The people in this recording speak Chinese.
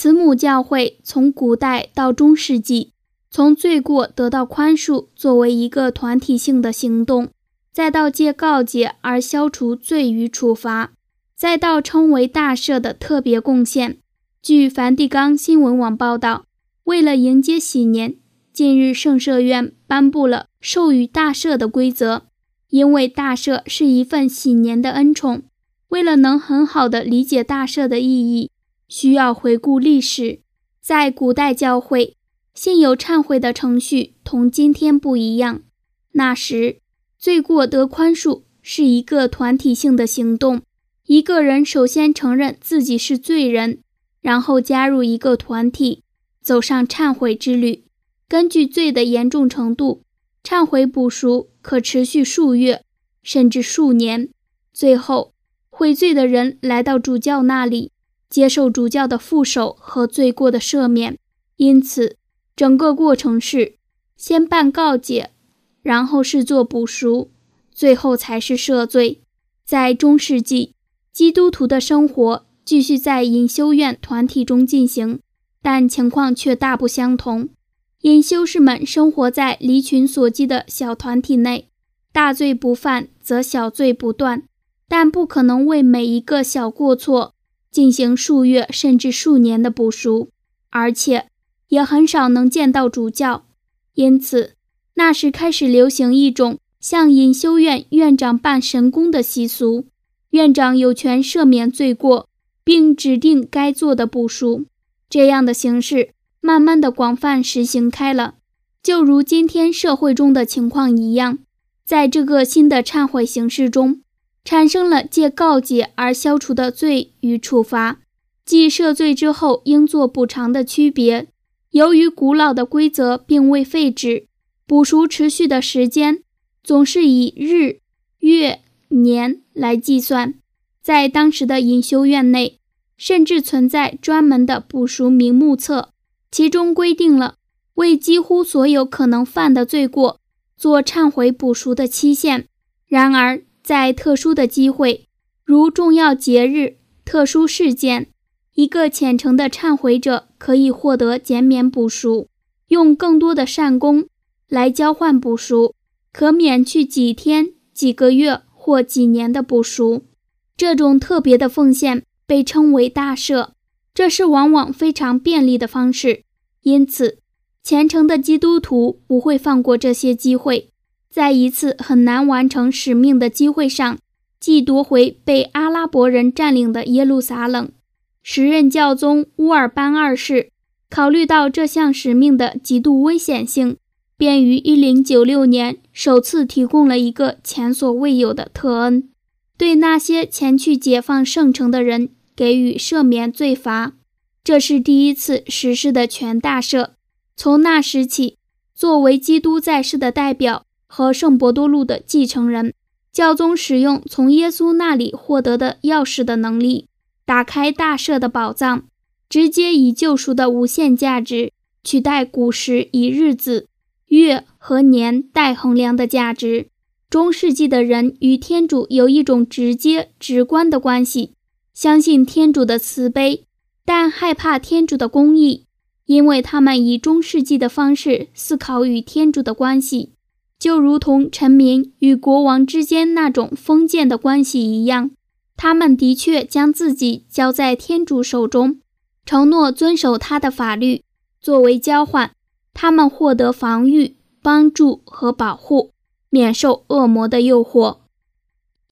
慈母教会从古代到中世纪，从罪过得到宽恕作为一个团体性的行动，再到借告解而消除罪与处罚，再到称为大赦的特别贡献。据梵蒂冈新闻网报道，为了迎接喜年，近日圣赦院颁布了授予大赦的规则。因为大赦是一份喜年的恩宠，为了能很好地理解大赦的意义，需要回顾历史。在古代教会，现有忏悔的程序同今天不一样。那时，罪过得宽恕是一个团体性的行动，一个人首先承认自己是罪人，然后加入一个团体，走上忏悔之旅。根据罪的严重程度，忏悔补赎可持续数月，甚至数年。最后，悔罪的人来到主教那里，接受主教的副手和罪过的赦免。因此，整个过程是先办告解，然后是做补赎，最后才是赦罪。在中世纪，基督徒的生活继续在隐修院团体中进行，但情况却大不相同。隐修士们生活在离群索居的小团体内，大罪不犯则小罪不断，但不可能为每一个小过错进行数月甚至数年的补赎，而且也很少能见到主教。因此，那时开始流行一种向隐修院院长办神功的习俗，院长有权赦免罪过，并指定该做的补赎。这样的形式慢慢的广泛实行开了，就如今天社会中的情况一样。在这个新的忏悔形式中，产生了借告解而消除的罪与处罚，即赦罪之后应做补偿的区别。由于古老的规则并未废止，补赎持续的时间总是以日、月、年来计算。在当时的隐修院内，甚至存在专门的补赎名目册，其中规定了为几乎所有可能犯的罪过做忏悔补赎的期限。然而，在特殊的机会，如重要节日、特殊事件，一个虔诚的忏悔者可以获得减免补赎，用更多的善功来交换补赎，可免去几天、几个月或几年的补赎。这种特别的奉献被称为大赦，这是往往非常便利的方式，因此虔诚的基督徒不会放过这些机会。在一次很难完成使命的机会上，即夺回被阿拉伯人占领的耶路撒冷，时任教宗乌尔班二世考虑到这项使命的极度危险性，便于1096年首次提供了一个前所未有的特恩，对那些前去解放圣城的人给予赦免罪罚。这是第一次实施的全大赦。从那时起，作为基督在世的代表和圣伯多禄的继承人，教宗使用从耶稣那里获得的钥匙的能力，打开大赦的宝藏，直接以救赎的无限价值取代古时以日子、月和年代衡量的价值。中世纪的人与天主有一种直接直观的关系，相信天主的慈悲，但害怕天主的公义，因为他们以中世纪的方式思考与天主的关系，就如同臣民与国王之间那种封建的关系一样。他们的确将自己交在天主手中，承诺遵守他的法律，作为交换，他们获得防御、帮助和保护，免受恶魔的诱惑。